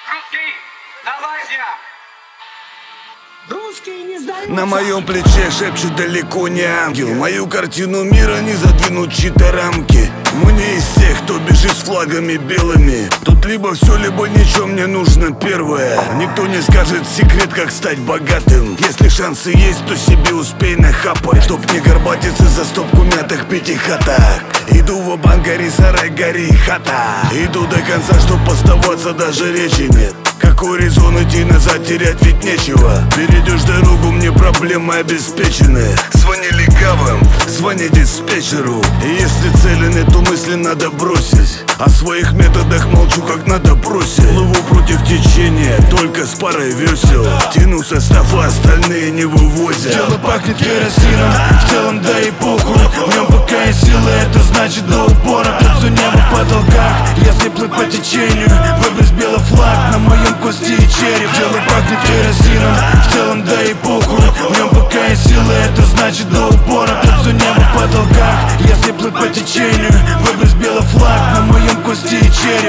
На моем плече шепчет далеко не ангел. Мою картину мира не задвинут чьи-то рамки. Мы не из тех, кто бежит с флагами белыми. Тут либо все, либо ничего, мне нужно первое. Никто не скажет секрет, как стать богатым. Если шансы есть, то себе успей нахапать, чтоб не горбатиться за стопку мятых пятихаток. Иду в банк, гори сарай, гори хата. Иду до конца, чтоб оставаться, даже речи нет. Какой резон идти назад, терять ведь нечего. Перейдешь дорогу, мне проблемы обеспечены. Звони легавым, звони диспетчеру. И если цели нет, то мысли надо бросить. О своих методах молчу, как надо бросить. Плыву против течения, только с парой весел. Тяну состав, а остальные не вывозят. Дело пахнет керосином, в целом да и похуй. В нем пока есть сила, это значит до упора. Тут все небо в потолках, если плыть по течению. Выбрось белый флаг на моем кости и череп. Дело пахнет керосином, в целом да и похуй. В нем пока есть сила, это значит до упора. Тут все небо в потолках, если плыть по течению. Выбрось белый флаг на моем кости и череп.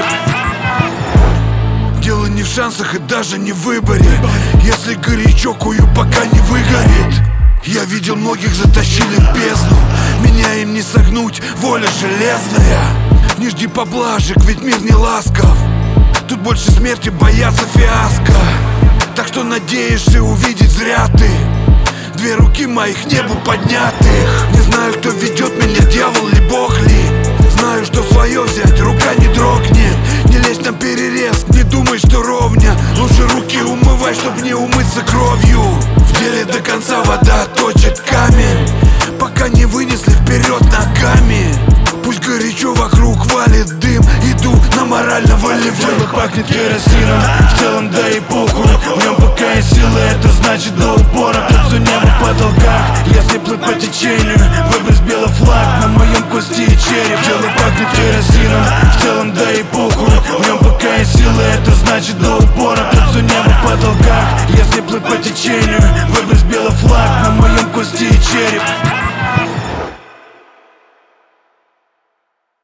Дело не в шансах и даже не в выборе. Если горячо, кую пока не выгорит. Я видел многих, затащили в бездну. Меня им не согнуть, воля железная. Не жди поблажек, ведь мир не ласков. Тут больше смерти боятся фиаско. Так что надеешься увидеть зря ты. Две руки моих небу поднятых. Не знаю, кто ведет меня, дьявол ли бог ли. Знаю, что свое взять, рука не дрогнет. Не лезь на перерез, не думай, что ровня. Лучше руки умывай, чтоб не умыться кровью. В деле до конца вода точит камень. Пока не вынесли вперед ногами. Пусть горячо вокруг валит дым. Иду на морального левела. Дело пахнет керосином, в целом да и похуй. В нем пока есть сила, это значит до упора. Тут все небо в потолках, если плыть по течению. Выбрось белый флаг на моем кости и череп. Дело пахнет керосином, в целом да и похуй. В нем пока есть сила, это значит до упора. Тут все небо в потолках, если плыть по течению. Выбрось белый флаг на моем кости и череп.